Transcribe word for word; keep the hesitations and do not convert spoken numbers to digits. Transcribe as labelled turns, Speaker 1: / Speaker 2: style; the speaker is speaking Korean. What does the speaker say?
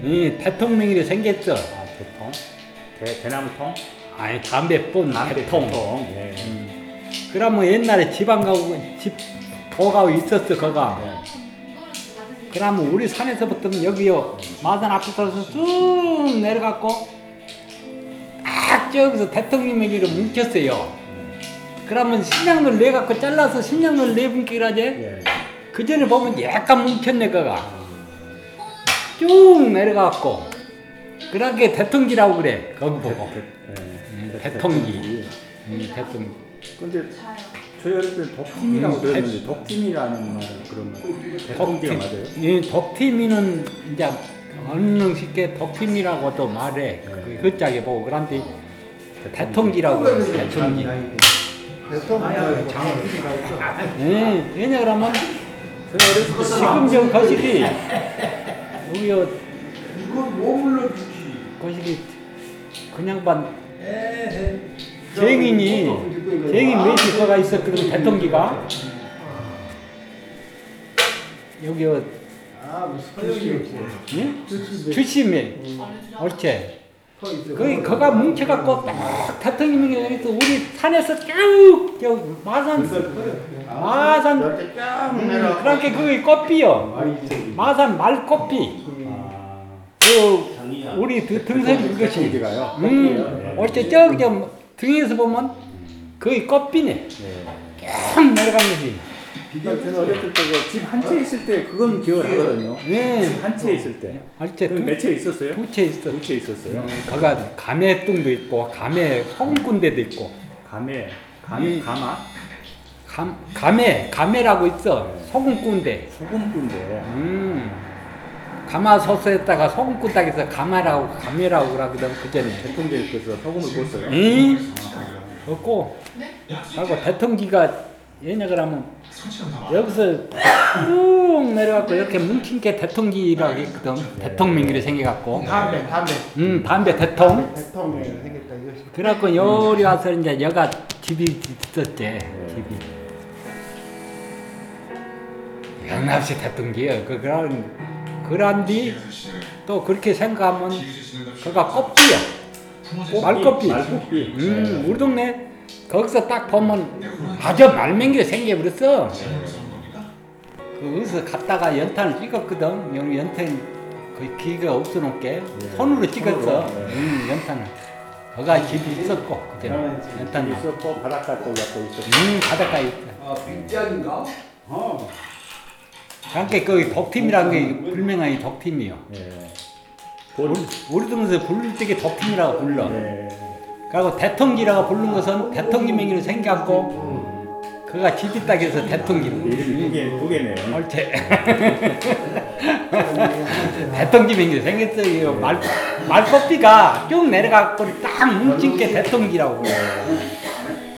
Speaker 1: 이 대통령이 생겼어.
Speaker 2: 아, 대통? 대, 대나무통?
Speaker 1: 아니 담배 뿐
Speaker 2: 담배
Speaker 1: 대통.
Speaker 2: 대통. 예.
Speaker 1: 음. 그러면 옛날에 지방 가고 집 도가고 있었어 거가.
Speaker 2: 예.
Speaker 1: 그러면 우리 산에서부터는 여기요 마산 앞에서 쭉 내려갔고 딱 저기서 대통령에게로 뭉쳤어요. 그러면 심양을 내갖고 잘라서 심양을 내분기라지.
Speaker 2: 예.
Speaker 1: 그 전에 보면 약간 뭉쳤네 거가. 쭉 내려갔고 그러게 대통기라고 그래 거기 보고.
Speaker 2: 예.
Speaker 1: 음, 대통기. 음, 대통기.
Speaker 2: 근데 저희 어릴 때 덕팀이라고
Speaker 1: 음,
Speaker 2: 들었는데 덕팀이라는 말 그런 말 대통기가 맞아요?
Speaker 1: 이 덕팀이는 이제 어느 쉽게 덕팀이라고도 말해. 그 흑자게 보고 그런데 대통기라고 그래. 대통기.
Speaker 3: 대통령 장학금이라고.
Speaker 1: 예, 왜냐 그러면 지금 저 거실이 우리
Speaker 3: 이거 뭐 불러주지?
Speaker 1: 거실이 그냥 반 쟁인이 쟁인 몇십 거가 있었거든 대통기가. 여기
Speaker 3: 아, 뭐 서영이
Speaker 1: 예? 주심에 옳지. 거기 거가 뭉쳐갖고 딱 대통령이 여기서 우리 산에서 쭉저 마산 마산
Speaker 3: 이렇게 쫙
Speaker 1: 음,
Speaker 3: 내려.
Speaker 1: 그렇게 그게 꽃비요. 마산 말꽃비.
Speaker 2: 아,
Speaker 1: 그 우리 그 등석이 그것이.
Speaker 2: 대통기가요?
Speaker 1: 음, 옳지. 저기 저 등에서 보면 거의 꽃비네.
Speaker 2: 예.
Speaker 1: 쭉 내려간 거지.
Speaker 2: 그러니까 저는 어렸을 때 집 한 채 있을 때 그건 기억을 하거든요.
Speaker 1: 네.
Speaker 2: 집 한 채 있을 때.
Speaker 1: 옳지.
Speaker 2: 그럼 몇 채 있었어요?
Speaker 1: 두 채 있어.
Speaker 2: 두 채 있었어요.
Speaker 1: 거가 감해뚱도 있고 감해 홍군대도 있고.
Speaker 2: 감에 감
Speaker 1: 이-
Speaker 2: 가마
Speaker 1: 감 감해 감해라고 있어. 소금꾼대.
Speaker 2: 소금꾼데.
Speaker 1: 음. 가마솥에다가 소금 꾼다고 해서 가마라고 감해라고 그러거든 그전에.
Speaker 2: 대통령께서 소금을 꽂어요.
Speaker 1: 이 없고 하고 대통기가 얘냐 그러면 여기서 쭉 내려갖고 이렇게 뭉친 게 대통기라고 했거든. 대통령기로 생겨갖고.
Speaker 3: 담배, 담배.
Speaker 1: 음 담배 대통.
Speaker 3: 대통령이 생겼다 이것이.
Speaker 1: 그래갖고 요리 와서 이제 여가 집이 있었지. 집이. 영납시 대통기요. 그 그런 그런 뒤 또 그렇게 생각하면 그가 꽃비야. 말꽃비.
Speaker 2: 말꽃비.
Speaker 1: 음, 우리 동네 거기서 딱 보면 아주 말맹이가 생겨버렸어. 거기서 갔다가 연탄을 찍었거든. 여기 연탄 거의 기가 없어놓게 손으로 찍었어.
Speaker 2: 손으로, 네.
Speaker 1: 음, 연탄을. 거기가 집이 있었고 그때 연탄.
Speaker 2: 있었고 바닷가 또 갖고 있었고.
Speaker 1: 음, 바닷가에 있어.
Speaker 3: 아, 빙장인가? 어.
Speaker 1: 그러니까 거기 덕팀이라는 게 불명하니 덕팀이요.
Speaker 2: 예.
Speaker 1: 우리, 우리 동네에서 부를 때게 덕팀이라고 불러.
Speaker 2: 예.
Speaker 1: 그리고 대통기라고 부른 것은 대통기 명의로 생겨갖고 그가 집이 딱 해서 대통기로.
Speaker 2: 이름이 두 개, 두 개네요.
Speaker 1: 옳지. 대통기 명의로 생겼어요. 말, 말꽃비가 쭉 내려가고 딱 뭉친 게 대통기라고.